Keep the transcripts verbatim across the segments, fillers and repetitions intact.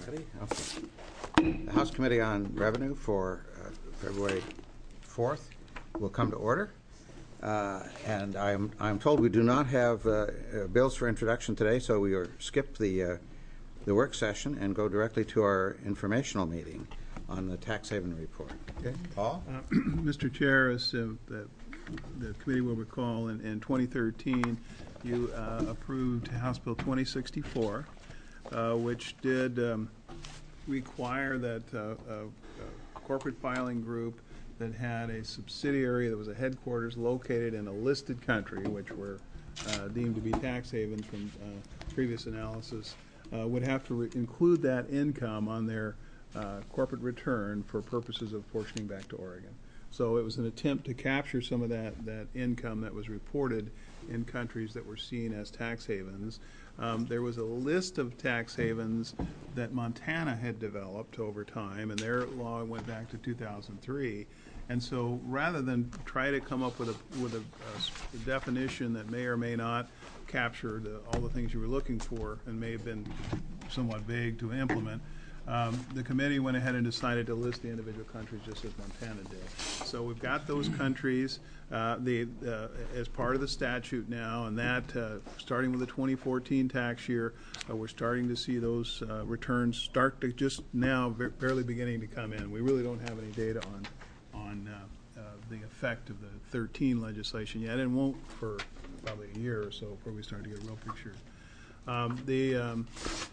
Ready? Okay. The House Committee on Revenue for uh, February fourth will come to order. Uh, and I'm, I'm told we do not have uh, uh, bills for introduction today, so we are skip the, uh, the work session and go directly to our informational meeting on the tax haven report. Okay, Paul? Uh, Mister Chair, as uh, the, the committee will recall, in, in twenty thirteen, you uh, approved House Bill twenty sixty-four, uh, which did um, require that uh, a, a corporate filing group that had a subsidiary that was a headquarters located in a listed country, which were uh, deemed to be tax havens from uh, previous analysis, uh, would have to re include that income on their uh, corporate return for purposes of portioning back to Oregon. So it was an attempt to capture some of that, that income that was reported in countries that were seen as tax havens. Um, there was a list of tax havens that Montana had developed over time, and their law went back to two thousand three. And so rather than try to come up with a, with a, a definition that may or may not capture the, all the things you were looking for and may have been somewhat vague to implement, Um, the committee went ahead and decided to list the individual countries just as Montana did. So we've got those countries uh, the, uh, as part of the statute now, and that uh, starting with the twenty fourteen tax year, uh, we're starting to see those uh, returns start to just now barely beginning to come in. We really don't have any data on on uh, uh, the effect of the thirteen legislation yet, and won't for probably a year or so before we start to get a real picture. Um, the um,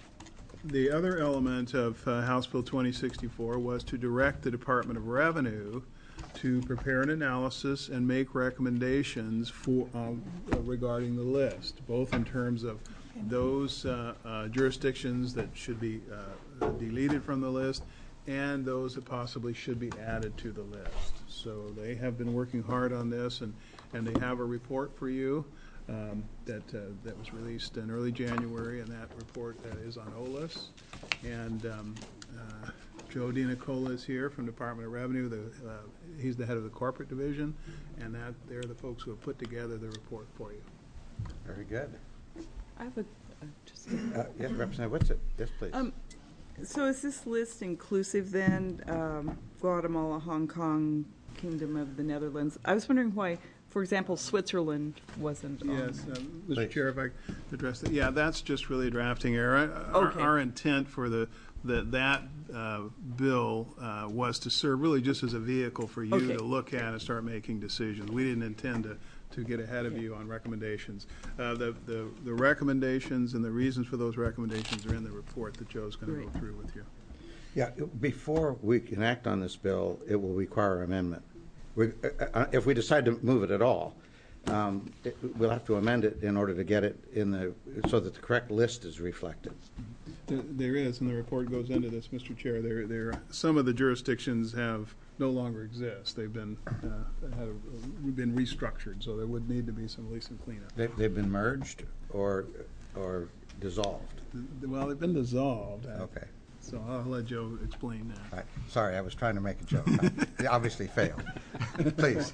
The other element of uh, House Bill twenty sixty-four was to direct the Department of Revenue to prepare an analysis and make recommendations for um, uh, regarding the list, both in terms of those uh, uh, jurisdictions that should be uh, deleted from the list and those that possibly should be added to the list. So they have been working hard on this, and, and they have a report for you. Um, that uh, that was released in early January, and that report uh, is on O L I S. And um, uh, Joe DiNicola is here from Department of Revenue. The, uh, he's the head of the corporate division, and that they're the folks who have put together the report for you. Very good. I have a uh, just. Uh, yes, Representative Whitsett. Yes, please. Um, so is this list inclusive then? Um, Guatemala, Hong Kong, Kingdom of the Netherlands. I was wondering why, for example, Switzerland wasn't on. Yes, uh, Mister Please. Chair, if I address that. Yeah, that's just really a drafting error. Okay. Our, our intent for the, the that uh, bill uh, was to serve really just as a vehicle for you okay. to look at and start making decisions. We didn't intend to, to get ahead of you on recommendations. Uh, the, the, the recommendations and the reasons for those recommendations are in the report that Joe's going to go through with you. Yeah, before we can act on this bill, it will require amendment. We, uh, if we decide to move it at all, um, it, we'll have to amend it in order to get it in the so that the correct list is reflected. There, there is, and the report goes into this, Mister Chair. There, there, some of the jurisdictions have no longer exist. They've been uh, have been restructured, so there would need to be some at least some cleanup. They've, they've been merged or or dissolved. Well, they've been dissolved. Okay. So I'll let Joe explain that. Right. Sorry, I was trying to make a joke. I obviously failed. Please.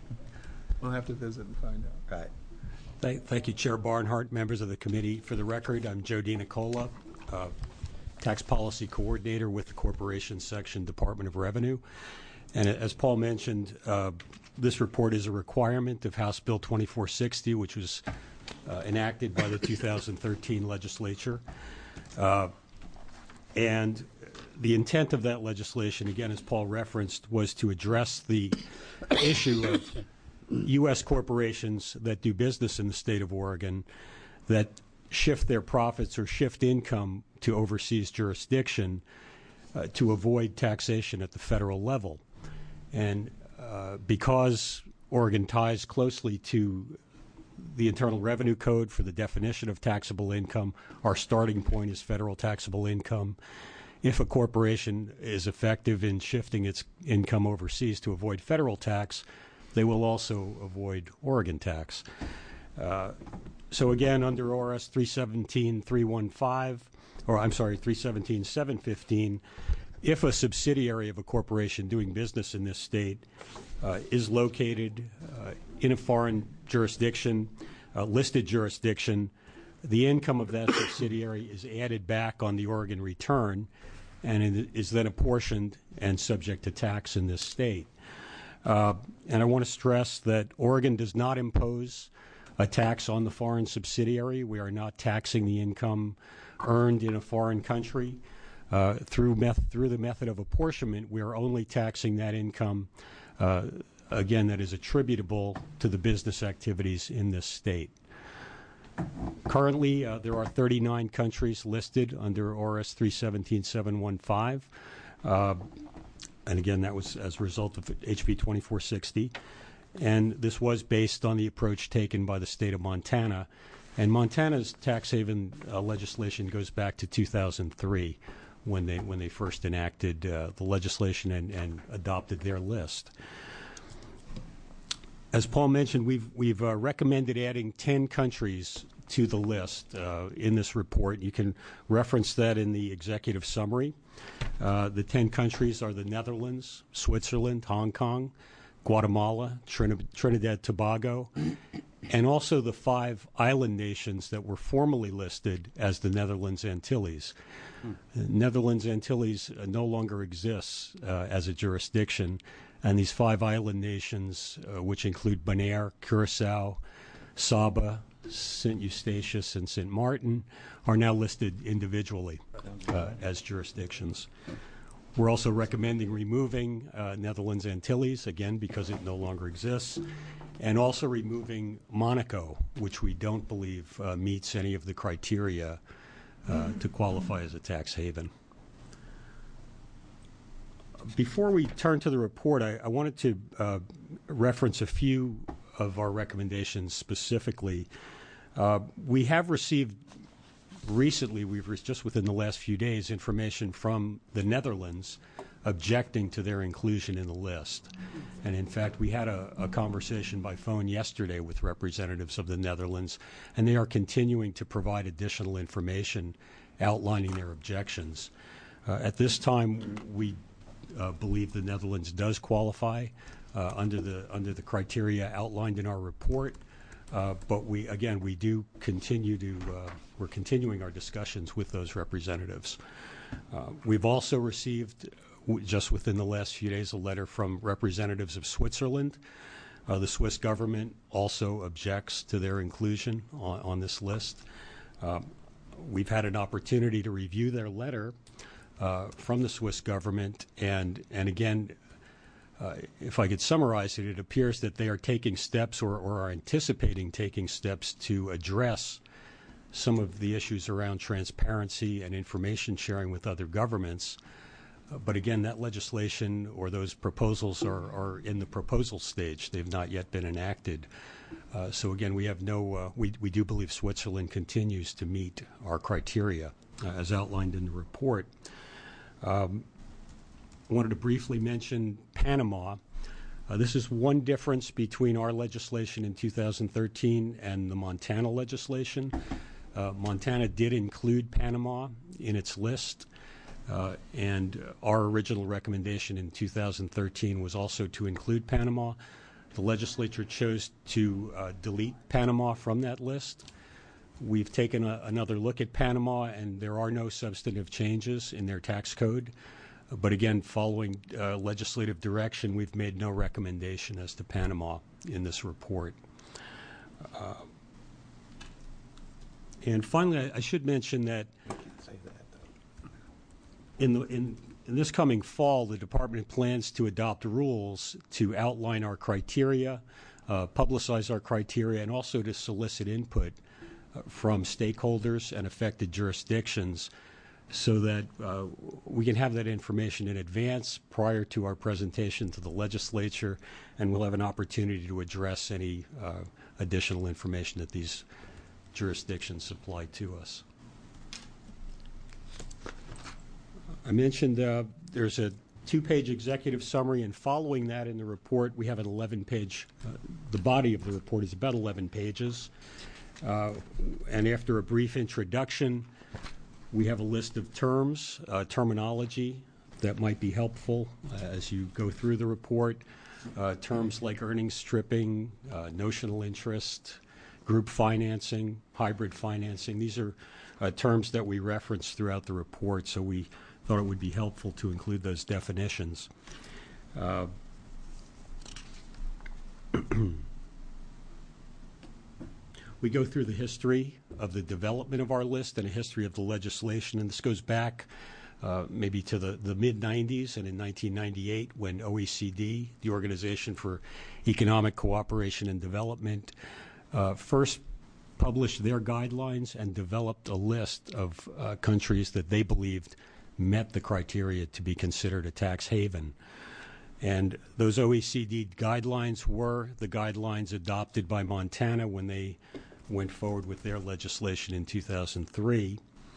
We'll have to visit and find out. Right. Thank, thank you, Chair Barnhart, members of the committee. For the record, I'm Joe DiNicola, uh, Tax Policy Coordinator with the Corporation Section, Department of Revenue. And as Paul mentioned, uh, this report is a requirement of House Bill twenty-four sixty, which was uh, enacted by the two thousand thirteen legislature. Uh, And the intent of that legislation, again, as Paul referenced, was to address the issue of U S corporations that do business in the state of Oregon that shift their profits or shift income to overseas jurisdiction uh, to avoid taxation at the federal level. And uh, because Oregon ties closely to the Internal Revenue Code for the definition of taxable income, our starting point is federal taxable income. If a corporation is effective in shifting its income overseas to avoid federal tax, they will also avoid Oregon tax. Uh, so again, under O R S three seventeen three fifteen, or I'm sorry, three seventeen seven fifteen, if a subsidiary of a corporation doing business in this state uh, is located uh, in a foreign jurisdiction, uh, listed jurisdiction, the income of that subsidiary is added back on the Oregon return and it is then apportioned and subject to tax in this state. Uh, and I want to stress that Oregon does not impose a tax on the foreign subsidiary. We are not taxing the income earned in a foreign country. Uh, through, meth- through the method of apportionment, we are only taxing that income, uh, again, that is attributable to the business activities in this state. Currently, uh, there are thirty-nine countries listed under O R S three seventeen seven fifteen. Uh, and again, that was as a result of H B twenty-four sixty. And this was based on the approach taken by the state of Montana. And Montana's tax haven uh, legislation goes back to two thousand three when they when they first enacted uh, the legislation and, and adopted their list. As Paul mentioned, we've we've uh, recommended adding ten countries to the list uh, in this report. You can reference that in the executive summary. Uh, the ten countries are the Netherlands, Switzerland, Hong Kong, Guatemala, Trin- Trinidad, Tobago, and also the five island nations that were formerly listed as the Netherlands Antilles. Hmm. Netherlands Antilles uh, no longer exists uh, as a jurisdiction. And these five island nations, uh, which include Bonaire, Curacao, Saba, Saint Eustatius, and Saint Martin, are now listed individually uh, as jurisdictions. We're also recommending removing uh, Netherlands Antilles, again, because it no longer exists, and also removing Monaco, which we don't believe uh, meets any of the criteria uh, to qualify as a tax haven. Before we turn to the report, I, I wanted to uh, reference a few of our recommendations specifically. Uh, we have received recently, we've re- just within the last few days, information from the Netherlands objecting to their inclusion in the list. And in fact, we had a, a conversation by phone yesterday with representatives of the Netherlands, and they are continuing to provide additional information outlining their objections. Uh, at this time, we Uh, believe the Netherlands does qualify uh, under the under the criteria outlined in our report, uh, but we again we do continue to uh, we're continuing our discussions with those representatives. Uh, we've also received w- just within the last few days a letter from representatives of Switzerland. Uh, the Swiss government also objects to their inclusion on, on this list. Uh, we've had an opportunity to review their letter Uh, from the Swiss government, and and again, uh, if I could summarize it, it appears that they are taking steps or, or are anticipating taking steps to address some of the issues around transparency and information sharing with other governments. Uh, but again, that legislation or those proposals are, are in the proposal stage. They've not yet been enacted. Uh, so again, we have no, uh, we, we do believe Switzerland continues to meet our criteria uh, as outlined in the report. Um, I wanted to briefly mention Panama. Uh, this is one difference between our legislation in two thousand thirteen and the Montana legislation. Uh, Montana did include Panama in its list, uh, and our original recommendation in two thousand thirteen was also to include Panama. The legislature chose to uh, delete Panama from that list. We've taken a, another look at Panama, and there are no substantive changes in their tax code. But again, following uh, legislative direction, we've made no recommendation as to Panama in this report. Uh, and finally, I, I should mention that in, the, in, in this coming fall, the department plans to adopt rules to outline our criteria, uh, publicize our criteria, and also to solicit input from stakeholders and affected jurisdictions so that uh, we can have that information in advance prior to our presentation to the legislature, and we'll have an opportunity to address any uh, additional information that these jurisdictions supply to us. I mentioned uh, there's a two-page executive summary, and following that in the report, we have an eleven-page, uh, the body of the report is about eleven pages. Uh, and after a brief introduction, we have a list of terms, uh, terminology that might be helpful uh, as you go through the report. Uh, terms like earnings stripping, uh, notional interest, group financing, hybrid financing. These are uh, terms that we reference throughout the report, so we thought it would be helpful to include those definitions. Uh, we go through the history of the development of our list and a history of the legislation, and this goes back uh, maybe to the, the mid nineties and in nineteen ninety-eight when O E C D, the Organization for Economic Cooperation and Development, uh, first published their guidelines and developed a list of uh, countries that they believed met the criteria to be considered a tax haven. And those O E C D guidelines were the guidelines adopted by Montana when they went forward with their legislation in two thousand three.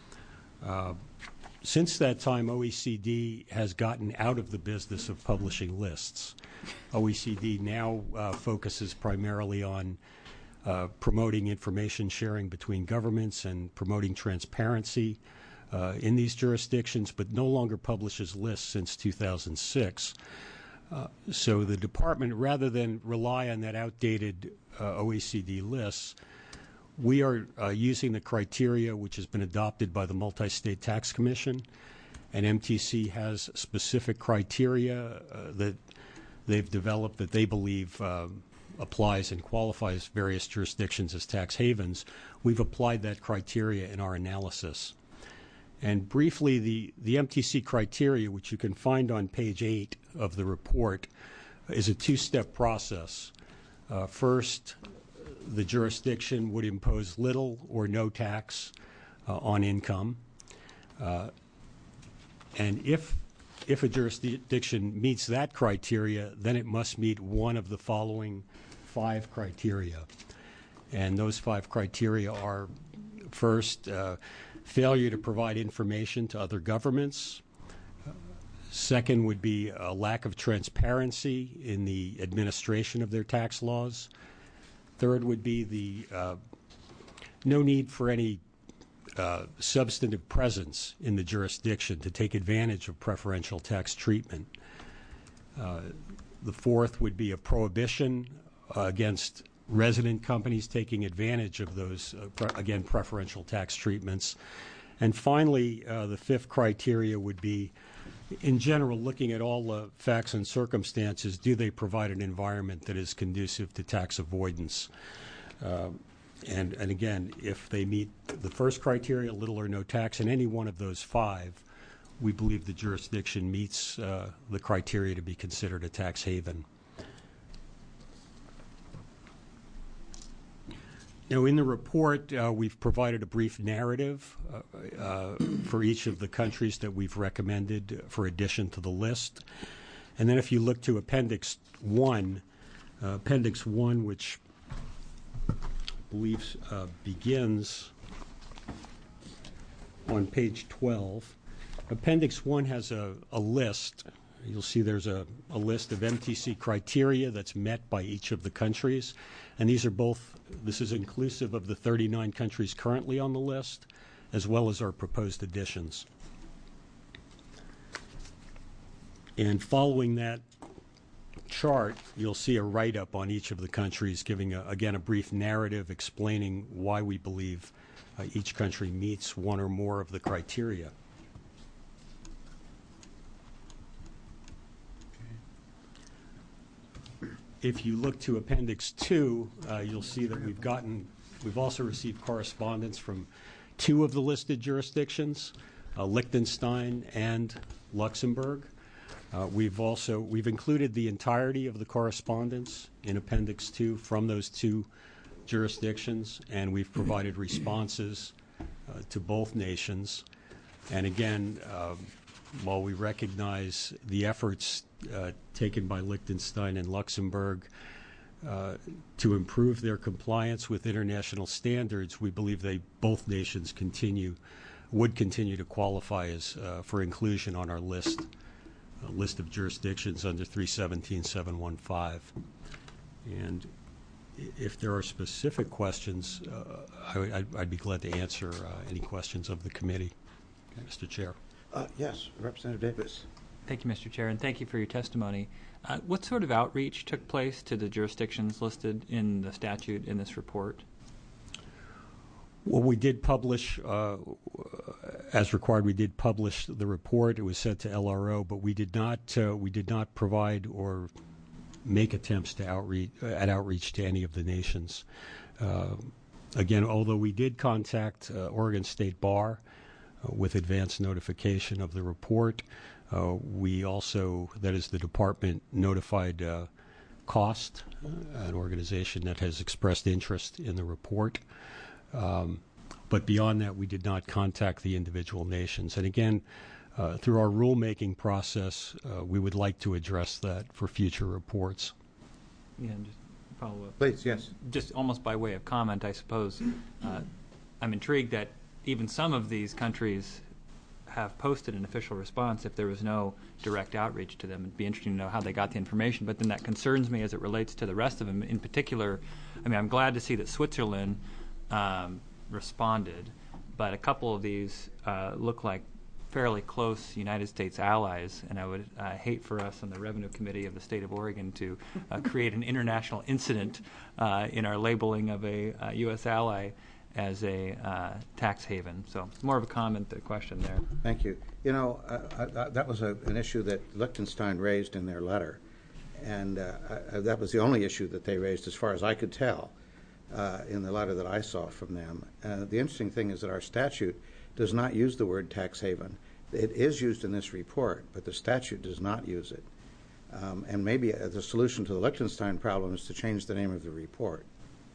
Uh, since that time, O E C D has gotten out of the business of publishing lists. O E C D now uh, focuses primarily on uh, promoting information sharing between governments and promoting transparency uh, in these jurisdictions, but no longer publishes lists since two thousand six. Uh, so the department, rather than rely on that outdated uh, O E C D lists, we are uh, using the criteria which has been adopted by the Multi-State Tax Commission, and M T C has specific criteria uh, that they've developed that they believe uh, applies and qualifies various jurisdictions as tax havens. We've applied that criteria in our analysis. And briefly, the, the M T C criteria, which you can find on page eight of the report, is a two-step process. Uh, first, the jurisdiction would impose little or no tax uh, on income. Uh, and if, if a jurisdiction meets that criteria, then it must meet one of the following five criteria. And those five criteria are, first, uh, failure to provide information to other governments. Uh, second would be a lack of transparency in the administration of their tax laws. Third would be the uh, no need for any uh, substantive presence in the jurisdiction to take advantage of preferential tax treatment. Uh, the fourth would be a prohibition uh, against resident companies taking advantage of those, uh, pre- again, preferential tax treatments. And finally, uh, the fifth criteria would be, in general, looking at all the facts and circumstances, do they provide an environment that is conducive to tax avoidance? Uh, and, and again, if they meet the first criteria, little or no tax, in any one of those five, we believe the jurisdiction meets uh, the criteria to be considered a tax haven. Now, in the report, uh, we've provided a brief narrative uh, uh, for each of the countries that we've recommended for addition to the list. And then if you look to Appendix one, uh, Appendix one, which I believe uh, begins on page twelve, Appendix one has a, a list. You'll see there's a, a list of M T C criteria that's met by each of the countries. And these are both, this is inclusive of the thirty-nine countries currently on the list, as well as our proposed additions. And following that chart, you'll see a write-up on each of the countries, giving, a, again, a brief narrative explaining why we believe uh, each country meets one or more of the criteria. If you look to Appendix two, uh, you'll see that we've gotten, we've also received correspondence from two of the listed jurisdictions, uh, Liechtenstein and Luxembourg. Uh, we've also, we've included the entirety of the correspondence in Appendix two from those two jurisdictions, and we've provided responses uh, to both nations. And again, um, while we recognize the efforts uh, taken by Liechtenstein and Luxembourg uh, to improve their compliance with international standards, we believe they both nations continue would continue to qualify as uh, for inclusion on our list uh, list of jurisdictions under three seventeen seven fifteen. And if there are specific questions, uh, I, I'd, I'd be glad to answer uh, any questions of the committee. Okay, Mister Chair. Uh, yes, Representative Davis. Thank you, Mister Chair, and thank you for your testimony. Uh, what sort of outreach took place to the jurisdictions listed in the statute in this report? Well, we did publish, uh, as required, we did publish the report. It was sent to L R O, but we did not uh, we did not provide or make attempts to outreach at outreach to any of the nations. Uh, again, although we did contact uh, Oregon State Bar uh, with advance notification of the report, uh, we also, that is, the department notified uh, COST, uh, an organization that has expressed interest in the report. Um, but beyond that, we did not contact the individual nations. And again, uh, through our rulemaking process, uh, we would like to address that for future reports. Yeah, and just follow up. Please, yes. Just almost by way of comment, I suppose, uh, I'm intrigued that even some of these countries have posted an official response if there was no direct outreach to them. It'd be interesting to know how they got the information, but then that concerns me as it relates to the rest of them. In particular, I mean, I'm glad to see that Switzerland um, responded, but a couple of these uh, look like fairly close United States allies, and I would uh, hate for us on the Revenue Committee of the State of Oregon to uh, create an international incident uh, in our labeling of a uh, U S ally as a uh, tax haven. So it's more of a comment than a question there. Thank you. You know, uh, uh, that was a, an issue that Liechtenstein raised in their letter, and uh, uh, that was the only issue that they raised as far as I could tell uh, in the letter that I saw from them. Uh, the interesting thing is that our statute does not use the word tax haven. It is used in this report, but the statute does not use it. Um, and maybe uh, the solution to the Liechtenstein problem is to change the name of the report.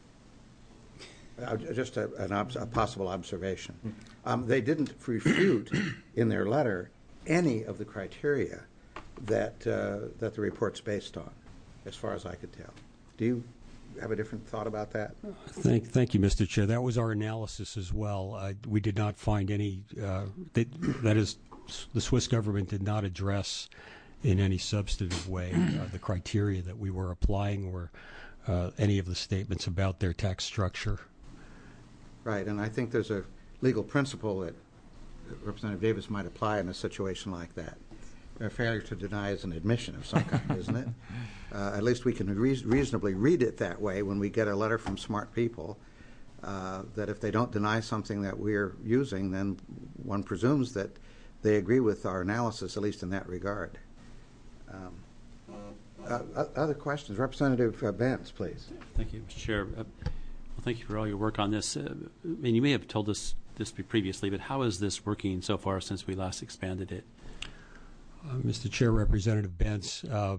Uh, just a, an obs a possible observation. Um, they didn't refute in their letter any of the criteria that uh, that the report's based on, as far as I could tell. Do you have a different thought about that? Thank, thank you, Mister Chair. That was our analysis as well. Uh, we did not find any. Uh, that, that is, the Swiss government did not address in any substantive way uh, the criteria that we were applying or uh, any of the statements about their tax structure. Right, and I think there's a legal principle that Representative Davis might apply in a situation like that. A failure to deny is an admission of some kind, isn't it? Uh, at least we can re reasonably read it that way when we get a letter from smart people, uh, that if they don't deny something that we're using, then one presumes that they agree with our analysis, at least in that regard. Um, uh, other questions? Representative uh, Bentz, please. Thank you, Mister Chair. Uh, Well, thank you for all your work on this. Uh, and you may have told us this previously, but how is this working so far since we last expanded it? Uh, Mister Chair, Representative Bentz, uh,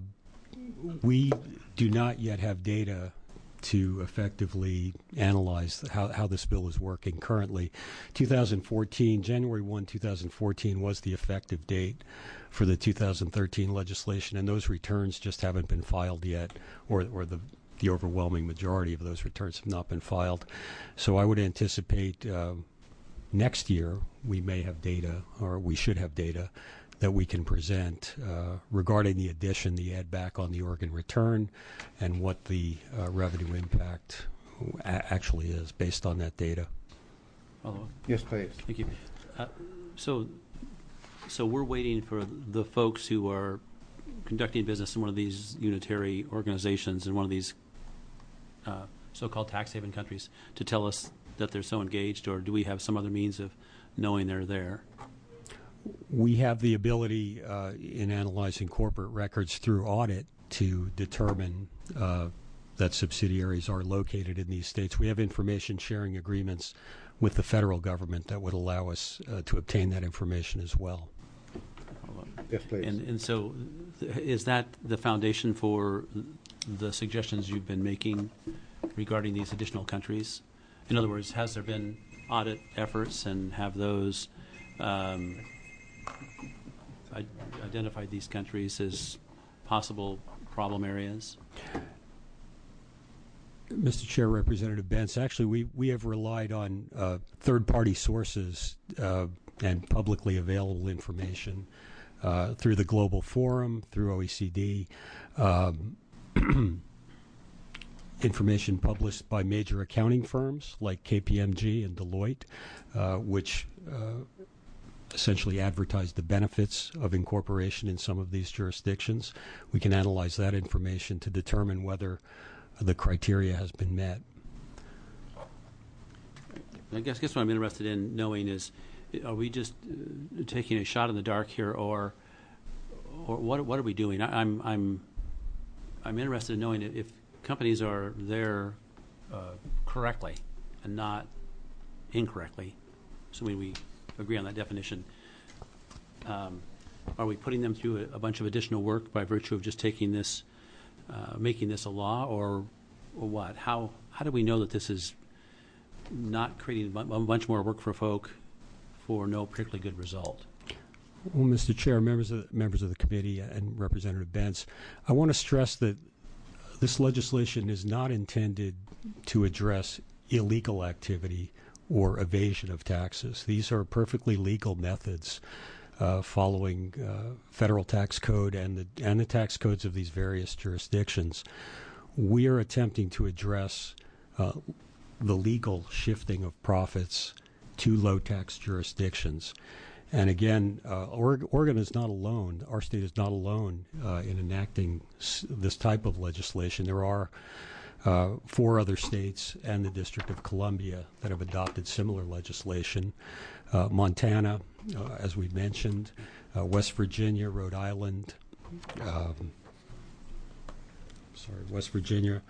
we do not yet have data to effectively analyze how, how this bill is working currently. two thousand fourteen, January first, two thousand fourteen was the effective date for the two thousand thirteen legislation, and those returns just haven't been filed yet, or, or the the overwhelming majority of those returns have not been filed. So I would anticipate uh, next year we may have data, or we should have data, that we can present uh, regarding the addition, the add back on the Oregon return, and what the uh, revenue impact a actually is based on that data. Follow up. Yes, please. Thank you. Uh, so, so we're waiting for the folks who are conducting business in one of these unitary organizations in one of these uh, so-called tax haven countries to tell us that they're so engaged, or do we have some other means of knowing they're there? We have the ability uh, in analyzing corporate records through audit to determine uh, that subsidiaries are located in these states. We have information sharing agreements with the federal government that would allow us uh, to obtain that information as well. Yes, please. And, and so is that the foundation for the suggestions you've been making regarding these additional countries? In other words, has there been audit efforts, and have those um, I identified these countries as possible problem areas? Mister Chair, Representative Bentz, actually we, we have relied on uh, third-party sources uh, and publicly available information uh, through the Global Forum, through O E C D, um, information published by major accounting firms like K P M G and Deloitte, uh, which uh, essentially advertise the benefits of incorporation in some of these jurisdictions. We can analyze that information to determine whether the criteria has been met. I guess, guess what I'm interested in knowing is, are we just uh, taking a shot in the dark here, or or what what are we doing? I, I'm I'm I'm interested in knowing if companies are there uh, correctly and not incorrectly, assuming we agree on that definition. Um, are we putting them through a, a bunch of additional work by virtue of just taking this, uh, making this a law, or, or what? How how do we know that this is not creating a bunch more work for folk for no particularly good result? Well, Mister Chair, members of, members of the committee, and Representative Bentz, I want to stress that this legislation is not intended to address illegal activity or evasion of taxes. These are perfectly legal methods uh, following uh, federal tax code and the, and the tax codes of these various jurisdictions. We are attempting to address uh, the legal shifting of profits to low tax jurisdictions. And again, uh, Oregon is not alone. Our state is not alone uh, in enacting s- this type of legislation. There are uh, four other states and the District of Columbia that have adopted similar legislation. Uh, Montana, uh, as we mentioned, uh, West Virginia, Rhode Island, um, sorry, West Virginia,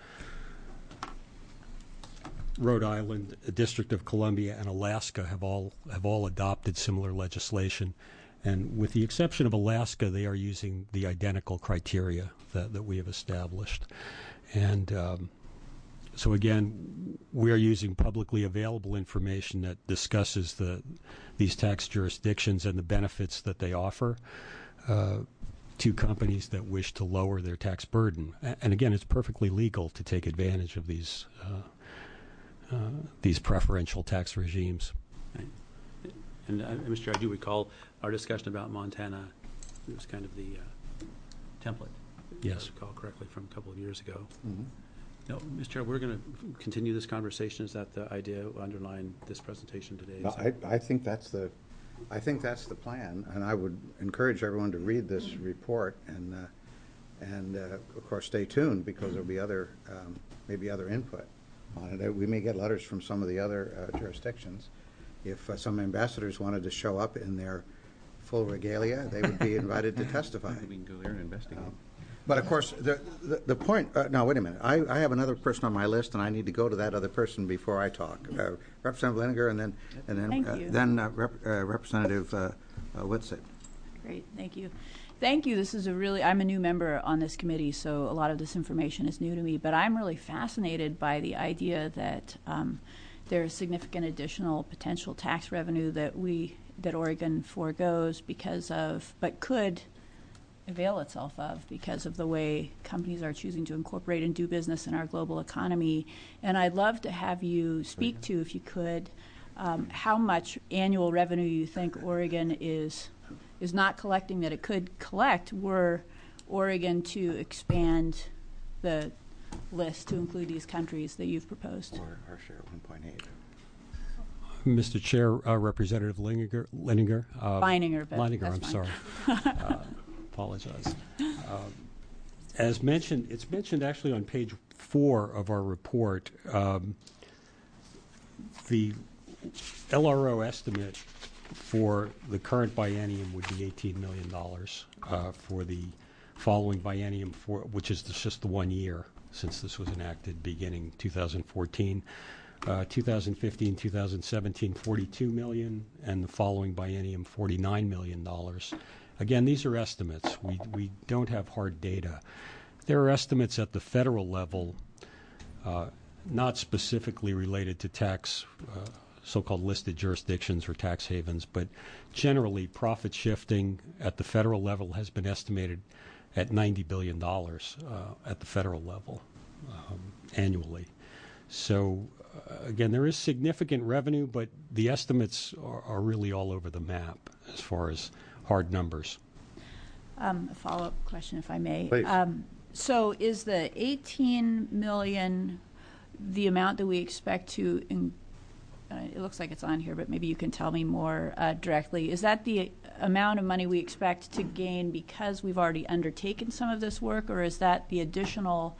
Rhode Island, the District of Columbia, and Alaska have all have all adopted similar legislation, and with the exception of Alaska, they are using the identical criteria that, that we have established. And um, so again, we are using publicly available information that discusses the these tax jurisdictions and the benefits that they offer uh, to companies that wish to lower their tax burden. And again, it's perfectly legal to take advantage of these uh, Uh, these preferential tax regimes. Right. And uh, Mister Chair, I do recall our discussion about Montana. It was kind of the uh, template, Yes. if I recall correctly, from a couple of years ago. Mhm. No, Mister Chair, we're going to continue this conversation. Is that the idea underlying this presentation today? No, Is I, that- I think that's the, I think that's the plan, and I would encourage everyone to read this report, and, uh, and, uh, of course, stay tuned, because there'll be other, um, maybe other input on it. We may get letters from some of the other uh, jurisdictions. If uh, some ambassadors wanted to show up in their full regalia, they would be invited to testify. We can go there and investigate. Um, But of course, the, the, the point, uh, no, wait a minute. I, I have another person on my list, and I need to go to that other person before I talk. Uh, Representative Leninger, and then, and then, Thank uh, you. then uh, Rep, uh, Representative uh, uh, Whitsitt. Great, thank you. Thank you. This is a really, I'm a new member on this committee, so a lot of this information is new to me, but I'm really fascinated by the idea that um, there is significant additional potential tax revenue that we, that Oregon foregoes because of, but could avail itself of because of the way companies are choosing to incorporate and do business in our global economy. And I'd love to have you speak to, if you could, um, how much annual revenue you think Oregon is is not collecting that it could collect were Oregon to expand the list to include these countries that you've proposed. Or our share at one point eight. Mister Chair, uh, Representative Leninger, Leninger, uh, Beininger, but Leininger, that's I'm fine. sorry. uh, apologize. Um, as mentioned, it's mentioned actually on page four of our report. Um, the L R O estimate for the current biennium would be eighteen million dollars. Uh, for the following biennium, for which is just the one year since this was enacted, beginning two thousand fourteen. Uh, two thousand fifteen, two thousand seventeen, forty-two million dollars, and the following biennium, forty-nine million dollars. Again, these are estimates. We we don't have hard data. There are estimates at the federal level, uh, not specifically related to tax, uh, so-called listed jurisdictions or tax havens, but generally profit shifting at the federal level has been estimated at ninety billion dollars uh, at the federal level um, annually. So uh, again, there is significant revenue, but the estimates are, are really all over the map as far as hard numbers. Um, a follow-up question, if I may. Please. Um, so is the eighteen million the amount that we expect to, in, uh, it looks like it's on here, but maybe you can tell me more uh, directly. Is that the amount of money we expect to gain because we've already undertaken some of this work, or is that the additional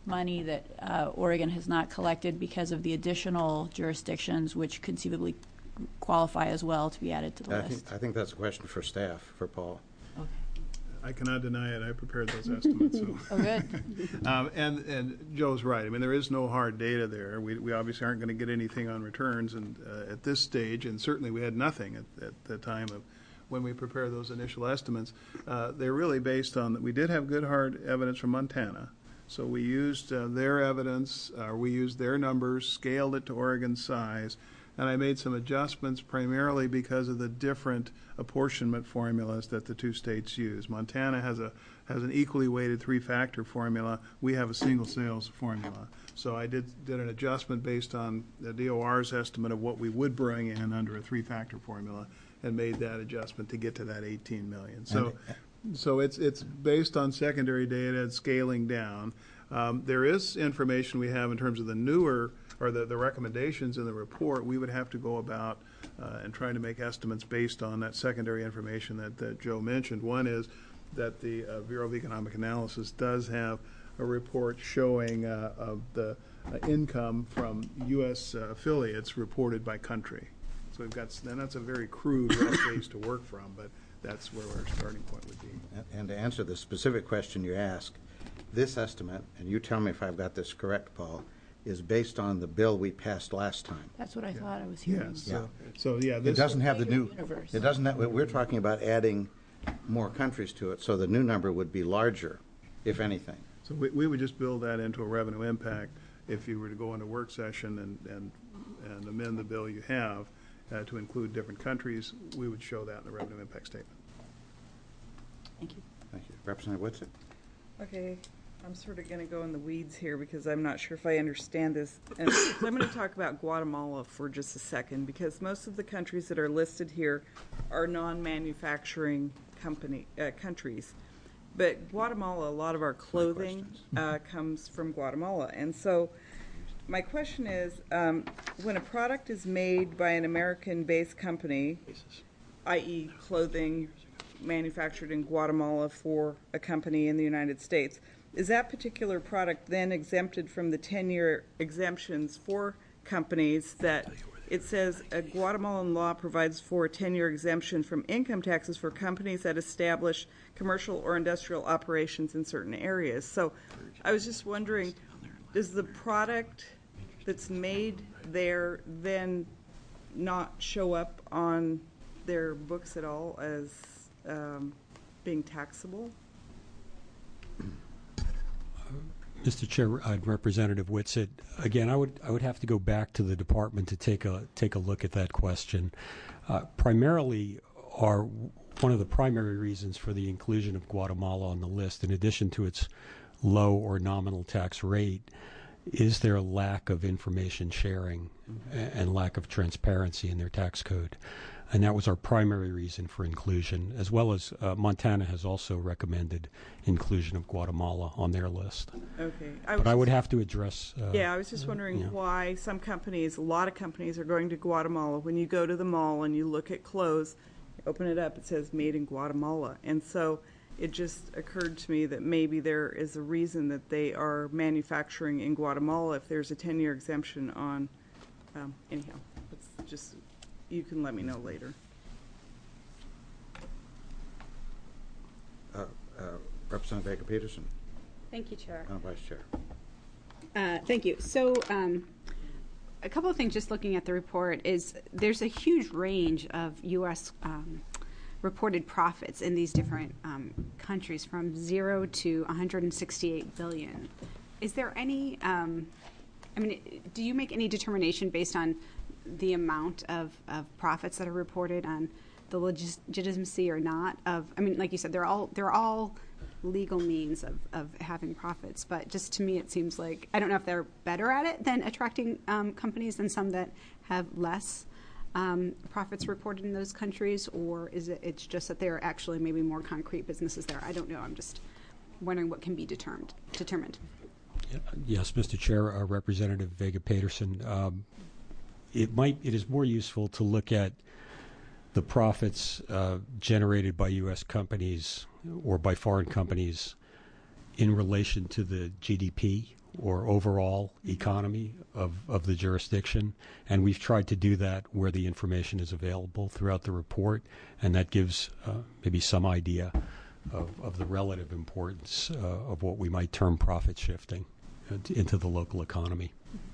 money that uh, Oregon has not collected because of the additional jurisdictions which conceivably qualify as well to be added to the I list? think, I think that's a question for staff, for Paul. Okay. I cannot deny it. I prepared those estimates. So. Oh, good. um, and and Joe's right. I mean, there is no hard data there. We we obviously aren't going to get anything on returns, and uh, at this stage, and certainly we had nothing at, at the time of when we prepared those initial estimates. Uh, they're really based on, we did have good hard evidence from Montana. So we used uh, their evidence, uh, we used their numbers, scaled it to Oregon's size, and I made some adjustments primarily because of the different apportionment formulas that the two states use. Montana has a has an equally weighted three-factor formula. We have a single sales formula. So I did did an adjustment based on the D O R's estimate of what we would bring in under a three-factor formula, and made that adjustment to get to that eighteen million. So, so it's it's based on secondary data and scaling down. Um, there is information we have in terms of the newer or the, the recommendations in the report. We would have to go about uh, and trying to make estimates based on that secondary information that, that Joe mentioned. One is that the uh, Bureau of Economic Analysis does have a report showing uh, of the uh, income from U S uh, affiliates reported by country. So we've got, and that's a very crude rough base to work from, but that's where our starting point would be. And- And to answer the specific question you ask, this estimate, and you tell me if I've got this correct, Paul, is based on the bill we passed last time. That's what I thought I was hearing. Yes. So, so yeah, It this doesn't have the new, Universe. it doesn't have, we're talking about adding more countries to it, so the new number would be larger, if anything. So we, we would just build that into a revenue impact if you were to go into work session and, and, and amend the bill you have uh, to include different countries. We would show that in the revenue impact statement. Thank you. Thank you. Representative Whitsitt? Okay, I'm sort of going to go in the weeds here because I'm not sure if I understand this. And so I'm going to talk about Guatemala for just a second, because most of the countries that are listed here are non-manufacturing company uh, countries. But Guatemala, a lot of our clothing uh, comes from Guatemala. And so my question is, um, when a product is made by an American-based company, that is clothing manufactured in Guatemala for a company in the United States, is that particular product then exempted from the ten-year exemptions for companies that it says a Guatemalan law provides for a ten-year exemption from income taxes for companies that establish commercial or industrial operations in certain areas? So I was just wondering, does the product that's made there then not show up on their books at all as um, being taxable? Mister Chair, uh, Representative Whitsitt, again, I would I would have to go back to the department to take a take a look at that question. Uh, primarily, are one of the primary reasons for the inclusion of Guatemala on the list, in addition to its low or nominal tax rate, is their lack of information sharing and lack of transparency in their tax code. And that was our primary reason for inclusion, as well as uh, Montana has also recommended inclusion of Guatemala on their list. Okay. But I would have to address... Uh, Yeah, I was just wondering yeah. why some companies, a lot of companies are going to Guatemala. When you go to the mall and you look at clothes, you open it up, it says made in Guatemala. And so it just occurred to me that maybe there is a reason that they are manufacturing in Guatemala if there's a ten-year exemption on, um, anyhow, it's just, you can let me know later. Uh, uh, Representative Baker Peterson, Thank you, Chair. uh, Vice Chair. Uh, thank you. So, um, a couple of things just looking at the report is there's a huge range of U S um, reported profits in these different um, countries, from zero to one hundred sixty-eight billion. Is there any, um, I mean, do you make any determination based on the amount of, of profits that are reported on the legis- legitimacy or not of, I mean, like you said, they're all, they're all legal means of, of having profits, but just to me it seems like, I don't know if they're better at it than attracting um, companies than some that have less um, profits reported in those countries, or is it it's just that there are actually maybe more concrete businesses there? I don't know. I'm just wondering what can be determined. determined. Yes, Mister Chair, uh, Representative Vega Peterson. Um, it might it is more useful to look at the profits uh, generated by U S companies or by foreign companies in relation to the G D P or overall economy of, of the jurisdiction, and we've tried to do that where the information is available throughout the report, and that gives uh, maybe some idea of, of the relative importance uh, of what we might term profit shifting into the local economy.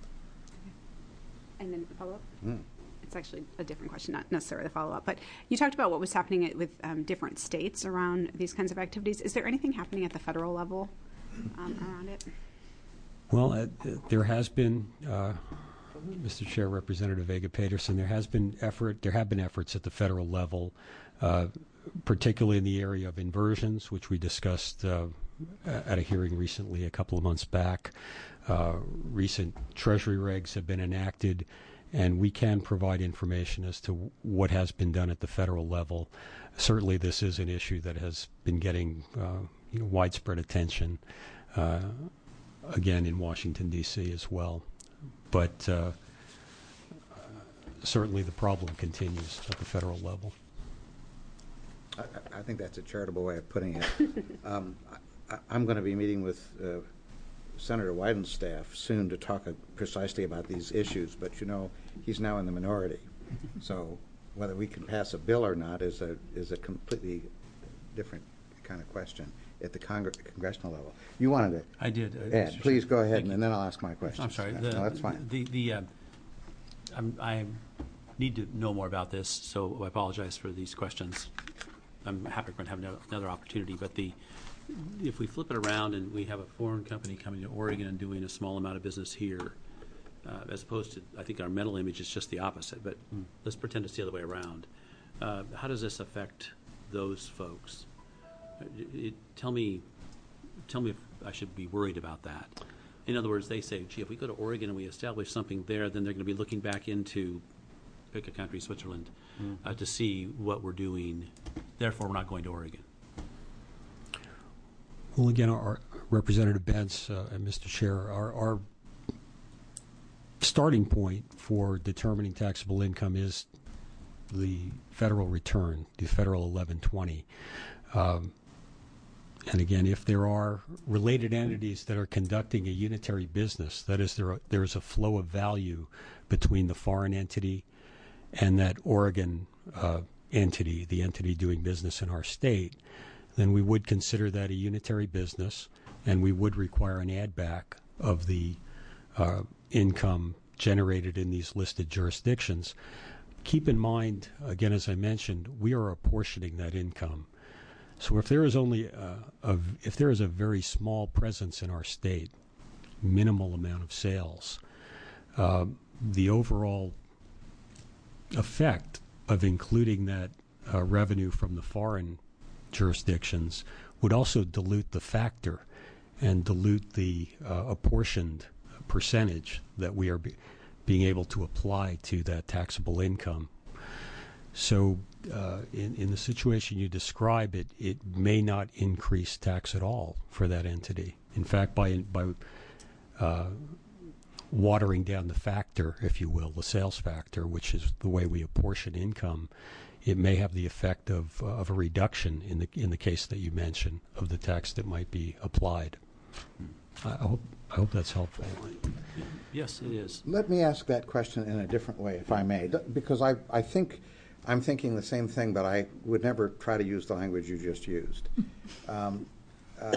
And then follow up? Mm. It's actually a different question, not necessarily the follow-up, but you talked about what was happening with um, different states around these kinds of activities. Is there anything happening at the federal level um, around it? Well, uh, there has been, uh, Mister Chair, Representative Vega-Peterson, there has been effort, there have been efforts at the federal level, uh, particularly in the area of inversions, which we discussed uh, at a hearing recently, a couple of months back. Uh, recent Treasury regs have been enacted, and we can provide information as to what has been done at the federal level. Certainly, this is an issue that has been getting uh, you know, widespread attention, uh, again, in Washington, D C as well. But uh, certainly the problem continues at the federal level. I, I think that's a charitable way of putting it. um, I, I'm going to be meeting with uh, Senator Wyden's staff soon to talk uh, precisely about these issues, but you know, he's now in the minority. So whether we can pass a bill or not is a is a completely different kind of question at the Congre- congressional level. You wanted to I did. Uh, add. Please go ahead, Thank and, and then I'll ask my question. I'm sorry. No, The, no, that's fine. The, the, uh, I'm, I need to know more about this, so I apologize for these questions. I'm happy we're going to have another, another opportunity, but the if we flip it around and we have a foreign company coming to Oregon and doing a small amount of business here, uh, as opposed to, I think our mental image is just the opposite, but mm. let's pretend it's the other way around. Uh, how does this affect those folks? It, it, tell me, tell me if I should be worried about that. In other words, they say, gee, if we go to Oregon and we establish something there, then they're going to be looking back into, pick a country, Switzerland, mm. uh, to see what we're doing. Therefore, we're not going to Oregon. Well, again, our, our Representative Bentz uh, and Mister Chair, our, our starting point for determining taxable income is the federal return, the federal eleven twenty. Um, and again, if there are related entities that are conducting a unitary business, that is, there there is a flow of value between the foreign entity and that Oregon uh, entity, the entity doing business in our state, then we would consider that a unitary business, and we would require an add back of the uh, income generated in these listed jurisdictions. Keep in mind, again, as I mentioned, we are apportioning that income. So if there is only a, a, if there is a very small presence in our state, minimal amount of sales, uh, the overall effect of including that uh, revenue from the foreign jurisdictions would also dilute the factor and dilute the uh, apportioned percentage that we are be- being able to apply to that taxable income. So uh, in, in the situation you describe, it, it may not increase tax at all for that entity. In fact, by, by uh, watering down the factor, if you will, the sales factor, which is the way we apportion income, it may have the effect of, uh, of a reduction in the in the case that you mentioned of the tax that might be applied. I hope I hope that's helpful. Yes, it is. Let me ask that question in a different way, if I may, because I I think I'm thinking the same thing, but I would never try to use the language you just used. Um, uh,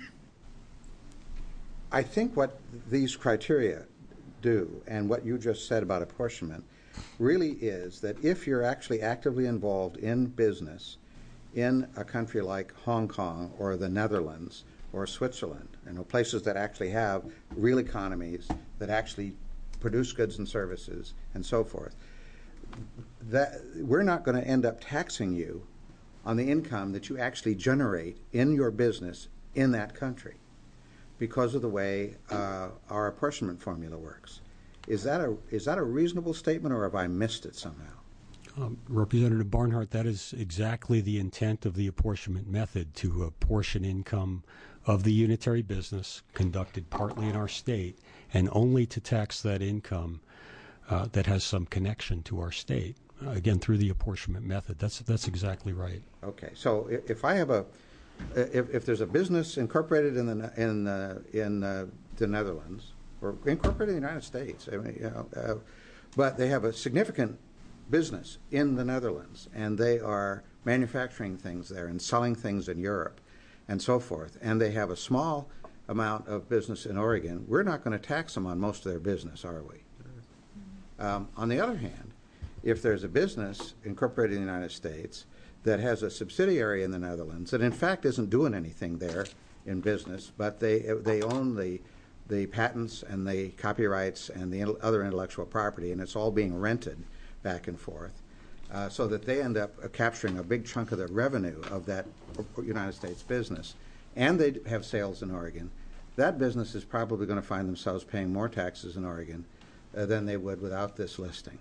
I think what these criteria do, and what you just said about apportionment, really is that if you're actually actively involved in business in a country like Hong Kong or the Netherlands or Switzerland, you know, places that actually have real economies that actually produce goods and services and so forth, that we're not going to end up taxing you on the income that you actually generate in your business in that country because of the way uh, our apportionment formula works. Is that a is that a reasonable statement, or have I missed it somehow? Um, Representative Barnhart, that is exactly the intent of the apportionment method, to apportion income of the unitary business conducted partly in our state, and only to tax that income uh, that has some connection to our state. Uh, again, through the apportionment method. That's that's exactly right. Okay, so if, if I have a if, if there's a business incorporated in the in uh, in uh, the Netherlands or incorporated in the United States. I mean, you know, uh, but they have a significant business in the Netherlands, and they are manufacturing things there and selling things in Europe and so forth. And they have a small amount of business in Oregon. We're not going to tax them on most of their business, are we? Um, on the other hand, if there's a business incorporated in the United States that has a subsidiary in the Netherlands that in fact isn't doing anything there in business, but they they own the the patents and the copyrights and the other intellectual property, and it's all being rented back and forth, uh, so that they end up uh, capturing a big chunk of the revenue of that United States business, and they have sales in Oregon. That business is probably going to find themselves paying more taxes in Oregon uh, than they would without this listing.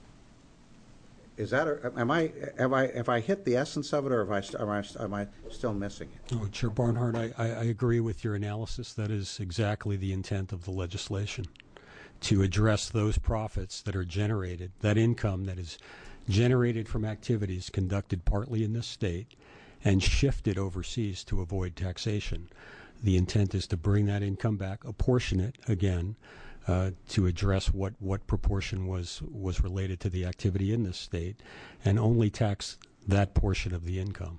Is that, a, am I, have I, have I hit the essence of it, or have I, st- am, I, am I still missing it? Oh, Chair Barnhart, I, I, I agree with your analysis. That is exactly the intent of the legislation, to address those profits that are generated, that income that is generated from activities conducted partly in this state and shifted overseas to avoid taxation. The intent is to bring that income back, apportion it again, Uh, to address what, what proportion was, was related to the activity in this state, and only tax that portion of the income.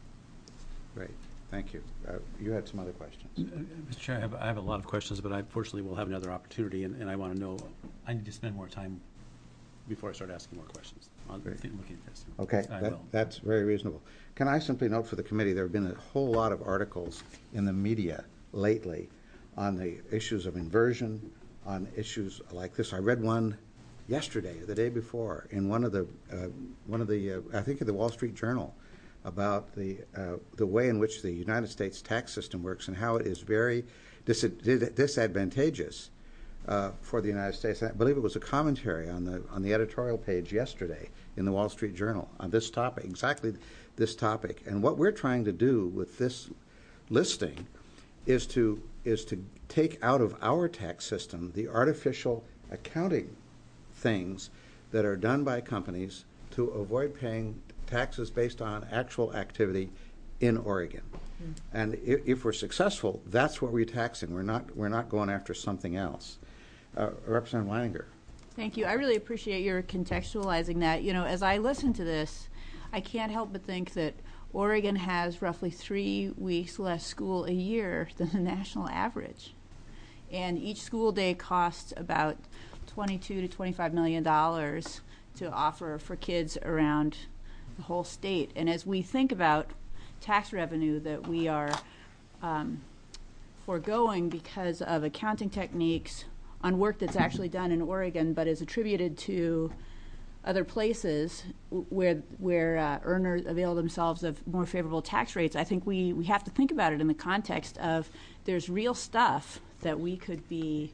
Great, thank you. Uh, you had some other questions. Mister Chair, I have, I have a lot of questions, but I unfortunately will have another opportunity, and, and I want to know, I need to spend more time before I start asking more questions on Great. looking at this. Okay, I that, will. that's very reasonable. Can I simply note for the committee, there have been a whole lot of articles in the media lately on the issues of inversion, on issues like this. I read one yesterday, the day before, in one of the uh, one of the uh, I think in the Wall Street Journal, about the uh, the way in which the United States tax system works and how it is very dis- disadvantageous uh, for the United States. I believe it was a commentary on the on the editorial page yesterday in the Wall Street Journal on this topic, exactly this topic. And what we're trying to do with this listing is to is to take out of our tax system the artificial accounting things that are done by companies to avoid paying taxes based on actual activity in Oregon. Mm. And if, if we're successful, that's what we're taxing. We're not we're not going after something else. Uh, Representative Leininger. Thank you. I really appreciate your contextualizing that. You know, as I listen to this, I can't help but think that Oregon has roughly three weeks less school a year than the national average. And each school day costs about twenty-two to twenty-five million dollars to offer for kids around the whole state. And as we think about tax revenue that we are um, foregoing because of accounting techniques on work that's actually done in Oregon but is attributed to other places where where uh, earners avail themselves of more favorable tax rates, I think we, we have to think about it in the context of there's real stuff that we could be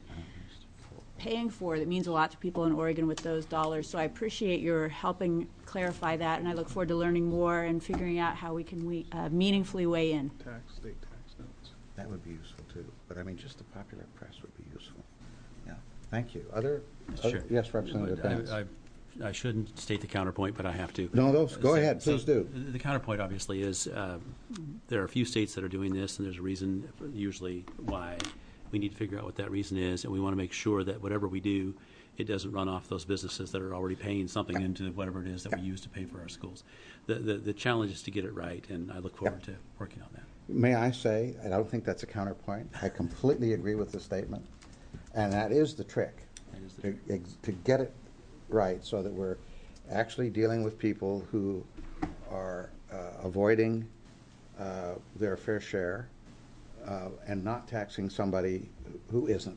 paying for that means a lot to people in Oregon with those dollars. So I appreciate your helping clarify that, and I look forward to learning more and figuring out how we can we, uh, meaningfully weigh in. Tax, state tax notes. That would be useful too. But I mean, just the popular press would be useful. Yeah. Thank you. Other? Mister other Chair. yes, Representative Vance. I, I, I shouldn't state the counterpoint, but I have to. No, those, go So- ahead. Please so do. The counterpoint, obviously, is uh, there are a few states that are doing this, and there's a reason usually why. We need to figure out what that reason is, and we want to make sure that whatever we do, it doesn't run off those businesses that are already paying something into whatever it is that we use to pay for our schools. The, the, the challenge is to get it right, and I look forward to working on that. May I say, I don't think that's a counterpoint. I completely agree with the statement, and that is the trick, That is the to, trick. ex- to get it right so that we're actually dealing with people who are uh, avoiding uh, their fair share uh, and not taxing somebody who isn't.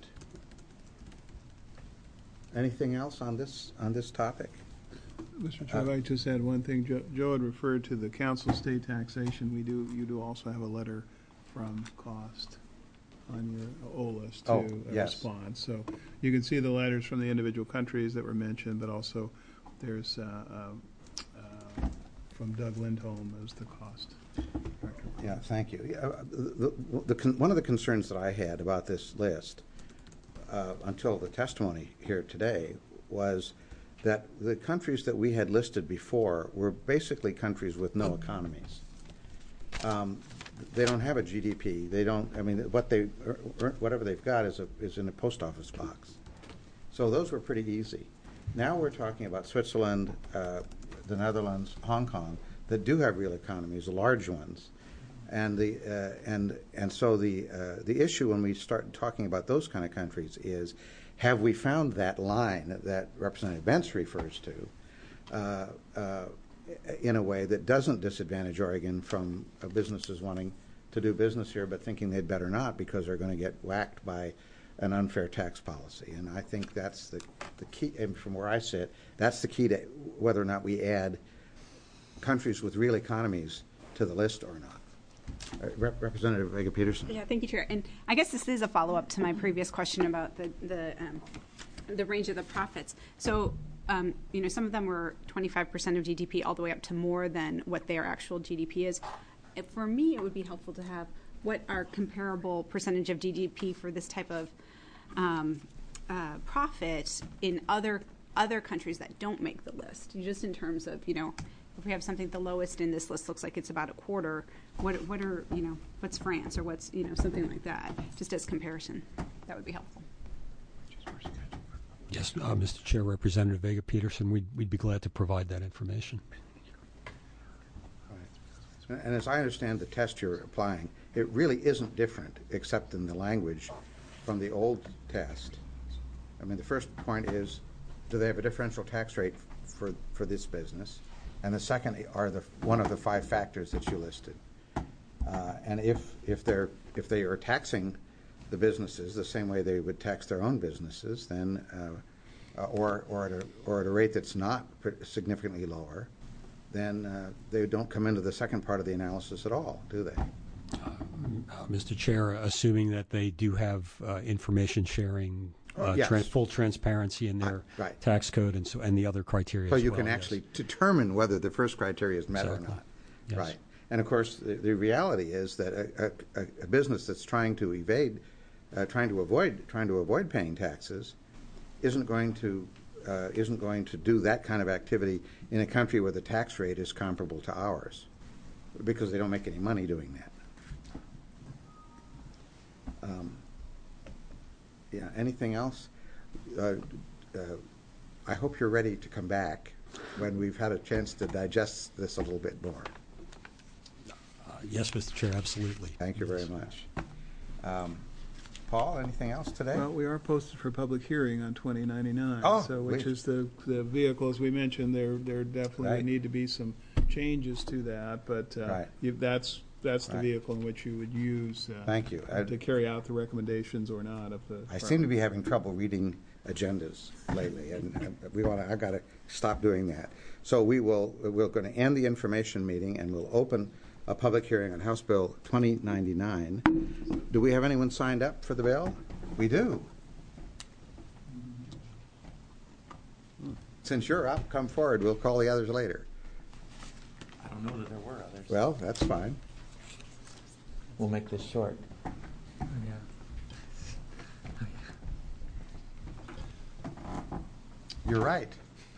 Anything else on this on this topic? Mister Chair, I'd like to just add one thing. Joe, Joe had referred to the Council of State Taxation. We do, you do also have a letter from COST on your O L S to Oh, a yes. response. So you can see the letters from the individual countries that were mentioned, but also there's uh, uh, uh, from Doug Lindholm as the COST director. Yeah, thank you. Yeah, uh, the, the, the con- one of the concerns that I had about this list uh, until the testimony here today was that the countries that we had listed before were basically countries with no economies. Um, they don't have a G D P. They don't. I mean, what they whatever they've got is a, is in a post office box. So those were pretty easy. Now we're talking about Switzerland, uh, the Netherlands, Hong Kong, that do have real economies, large ones, and the uh, and and so the uh, the issue when we start talking about those kind of countries is, have we found that line that Representative Bentz refers to, uh, uh, in a way that doesn't disadvantage Oregon from uh, businesses wanting to do business here, but thinking they'd better not because they're going to get whacked by an unfair tax policy. And I think that's the the key. And from where I sit, that's the key to whether or not we add countries with real economies to the list or not. Uh, Rep- Representative Vega Peterson. Yeah, thank you, Chair. And I guess this is a follow-up to my previous question about the the, um, the range of the profits. So, um, you know, some of them were twenty-five percent of G D P all the way up to more than what their actual G D P is. If, for me, it would be helpful to have what are comparable percentage of G D P for this type of um, uh, profit in other other countries that don't make the list, just in terms of, you know, if we have something the lowest in this list looks like it's about a quarter, what what are, you know, what's France or what's, you know, something like that, just as comparison. That would be helpful. Yes, uh, Mister Chair, Representative Vega Peterson, we'd, we'd be glad to provide that information. Right. And as I understand the test you're applying, it really isn't different except in the language from the old test. I mean, the first point is, do they have a differential tax rate for, for this business? And the second are the one of the five factors that you listed. Uh, and if if they're if they are taxing the businesses the same way they would tax their own businesses, then uh, uh, or or at a or at a rate that's not significantly lower, then uh, they don't come into the second part of the analysis at all, do they? Uh, Mister Chair, assuming that they do have uh, information sharing. Uh, yes. tra- full transparency in their uh, right. tax code and so and the other criteria. So as you well, can yes. actually determine whether the first criteria is met Exactly. or not. Yes. Right. And of course, the, the reality is that a, a, a business that's trying to evade, uh, trying to avoid, trying to avoid paying taxes, isn't going to uh, isn't going to do that kind of activity in a country where the tax rate is comparable to ours, because they don't make any money doing that. Um, yeah. Anything else? Uh, uh, I hope you're ready to come back when we've had a chance to digest this a little bit more. Uh, yes, Mister Chair, absolutely. Thank you very much. Um, Paul, anything else today? Well, we are posted for public hearing on twenty ninety-nine, Oh, so which we- is the the vehicle, as we mentioned. There there definitely Right. need to be some changes to that, but uh, Right. you, that's that's the Right. vehicle in which you would use. Uh, Thank you. I- to carry out the recommendations or not of the. I seem to be having trouble reading agendas lately, and uh, we want to. I've got to stop doing that. So we will. We're going to end the information meeting, and we'll open a public hearing on House Bill twenty ninety-nine. Do we have anyone signed up for the bill? We do. Since you're up, come forward. We'll call the others later. I don't know that there were others. Well, that's fine. We'll make this short. You're right.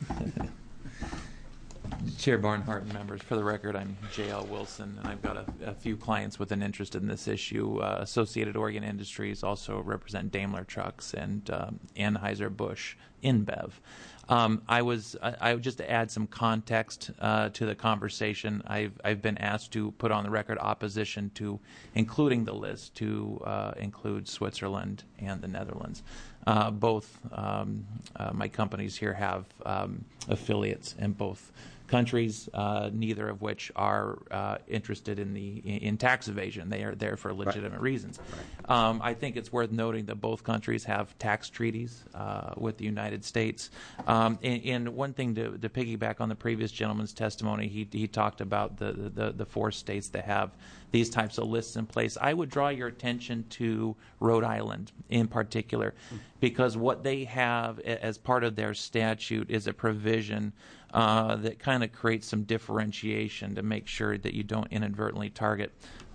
Chair Barnhart and members, for the record, I'm J L Wilson, and I've got a, a few clients with an interest in this issue. Uh, Associated Oregon Industries also represent Daimler Trucks and um, Anheuser-Busch InBev. Um, I was I, I would just to add some context uh, to the conversation. I've I've been asked to put on the record opposition to including the list to uh, include Switzerland and the Netherlands. Uh, both um, uh, my companies here have um, affiliates in both countries, uh, neither of which are uh, interested in the in tax evasion. They are there for legitimate right. reasons. Right. Um, I think it's worth noting that both countries have tax treaties uh, with the United States. Um, and, and one thing to, to piggyback on the previous gentleman's testimony, he he talked about the, the, the four states that have these types of lists in place. I would draw your attention to Rhode Island in particular, because what they have as part of their statute is a provision uh, that kind of creates some differentiation to make sure that you don't inadvertently target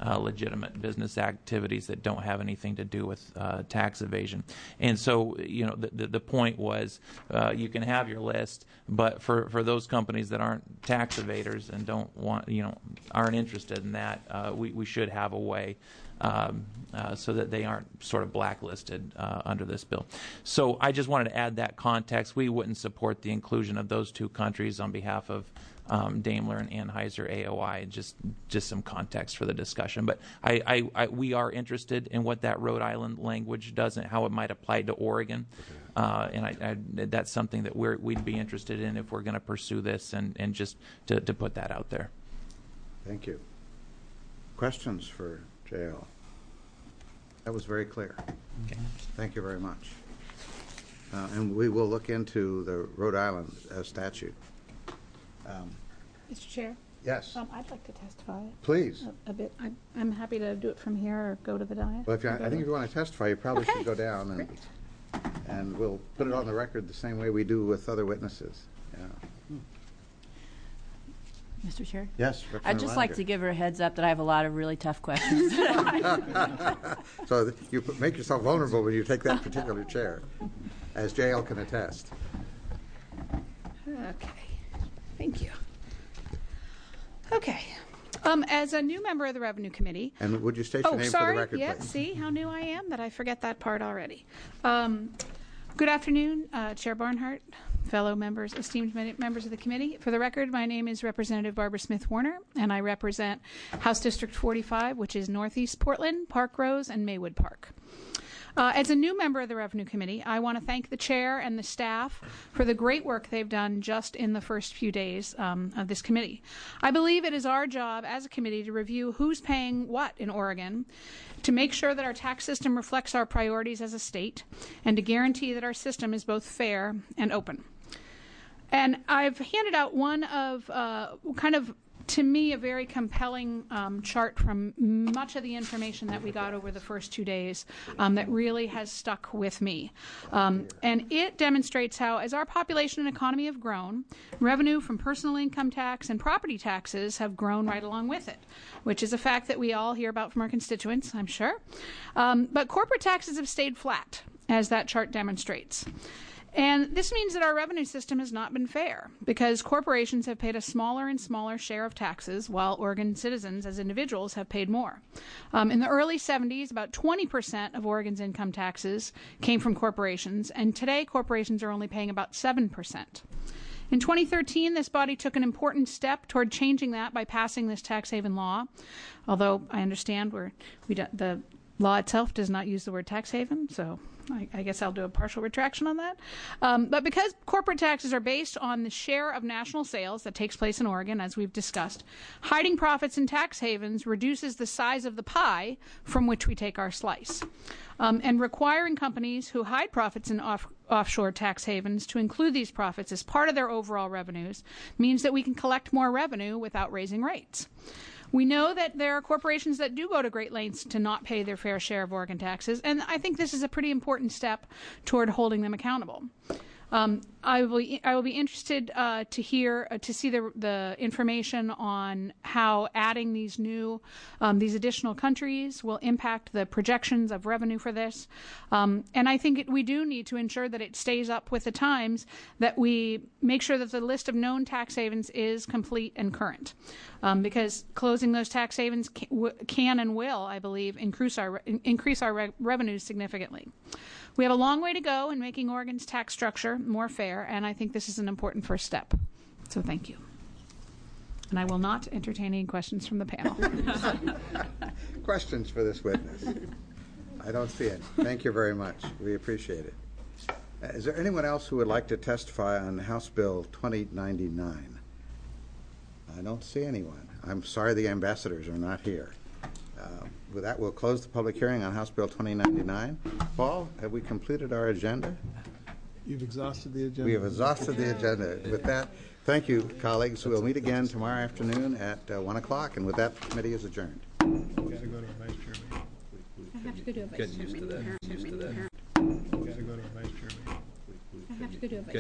uh, legitimate business activities that don't have anything to do with uh, tax evasion. And so, you know, the, the, the point was uh, you can have your list, but for, for those companies that aren't tax evaders and don't want, you know, aren't interested in that, uh, we, we should have a way Um, uh, so that they aren't sort of blacklisted uh, under this bill. So I just wanted to add that context. We wouldn't support the inclusion of those two countries on behalf of um, Daimler and Anheuser A O I. Just just some context for the discussion. But I, I, I, we are interested in what that Rhode Island language does and how it might apply to Oregon. Uh, and I, I, that's something that we're, we'd be interested in if we're going to pursue this, and, and just to, to put that out there. Thank you. Questions for J L? That was very clear. Okay. Thank you very much. Uh, and we will look into the Rhode Island uh, statute. Um, Mister Chair, yes, um, I'd like to testify please. a, a bit. I'm, I'm happy to do it from here or go to the dais. Well, if you, I think if you want to testify, you probably Okay. should go down, and and we'll put it on the record the same way we do with other witnesses. Yeah. Mister Chair? Yes, I'd just like to give her a heads up that I have a lot of really tough questions. So th- you p- make yourself vulnerable when you take that particular chair, as J L can attest. Okay, thank you. Okay, um, as a new member of the Revenue Committee. And would you state your Oh, name sorry. for the record, Yeah, please? see how new I am that I forget that part already. Um, good afternoon, uh, Chair Barnhart, fellow members, esteemed men- members of the committee. For the record, my name is Representative Barbara Smith Warner, and I represent House District forty-five, which is Northeast Portland, Park Rose, and Maywood Park. Uh, as a new member of the Revenue Committee, I want to thank the chair and the staff for the great work they've done just in the first few days um, of this committee. I believe it is our job as a committee to review who's paying what in Oregon, to make sure that our tax system reflects our priorities as a state, and to guarantee that our system is both fair and open. And I've handed out one of uh, kind of, to me, a very compelling um, chart from much of the information that we got over the first two days um, that really has stuck with me. Um, and it demonstrates how, as our population and economy have grown, revenue from personal income tax and property taxes have grown right along with it, which is a fact that we all hear about from our constituents, I'm sure. Um, but corporate taxes have stayed flat, as that chart demonstrates. And this means that our revenue system has not been fair, because corporations have paid a smaller and smaller share of taxes, while Oregon citizens as individuals have paid more. Um, in the early seventies, about twenty percent of Oregon's income taxes came from corporations, and today corporations are only paying about seven percent. In twenty thirteen, this body took an important step toward changing that by passing this tax haven law, although I understand we're, we don't, the law itself does not use the word tax haven, so I, I guess I'll do a partial retraction on that. Um, but because corporate taxes are based on the share of national sales that takes place in Oregon, as we've discussed, hiding profits in tax havens reduces the size of the pie from which we take our slice. Um, and requiring companies who hide profits in off, offshore tax havens to include these profits as part of their overall revenues means that we can collect more revenue without raising rates. We know that there are corporations that do go to great lengths to not pay their fair share of Oregon taxes, and I think this is a pretty important step toward holding them accountable. Um, I will be, I will be interested uh, to hear uh, to see the the information on how adding these new um, these additional countries will impact the projections of revenue for this. Um, and I think it, we do need to ensure that it stays up with the times, that we make sure that the list of known tax havens is complete and current, um, because closing those tax havens can, w- can and will, I believe, increase our increase our re- revenues significantly. We have a long way to go in making Oregon's tax structure more fair, and I think this is an important first step. So thank you. And I will not entertain any questions from the panel. Questions for this witness? I don't see it. Thank you very much. We appreciate it. Uh, is there anyone else who would like to testify on House Bill twenty ninety-nine? I don't see anyone. I'm sorry the ambassadors are not here. Uh, with that, we'll close the public hearing on House Bill twenty ninety-nine. Paul, have we completed our agenda? You've exhausted the agenda. We have exhausted the agenda. With that, thank you, colleagues. We'll meet again tomorrow afternoon at uh, one o'clock, and with that, the committee is adjourned. We've got to go to a vice chair meeting. I have to go to a vice chair meeting. We've got to go to a vice chair meeting. I have to go to a vice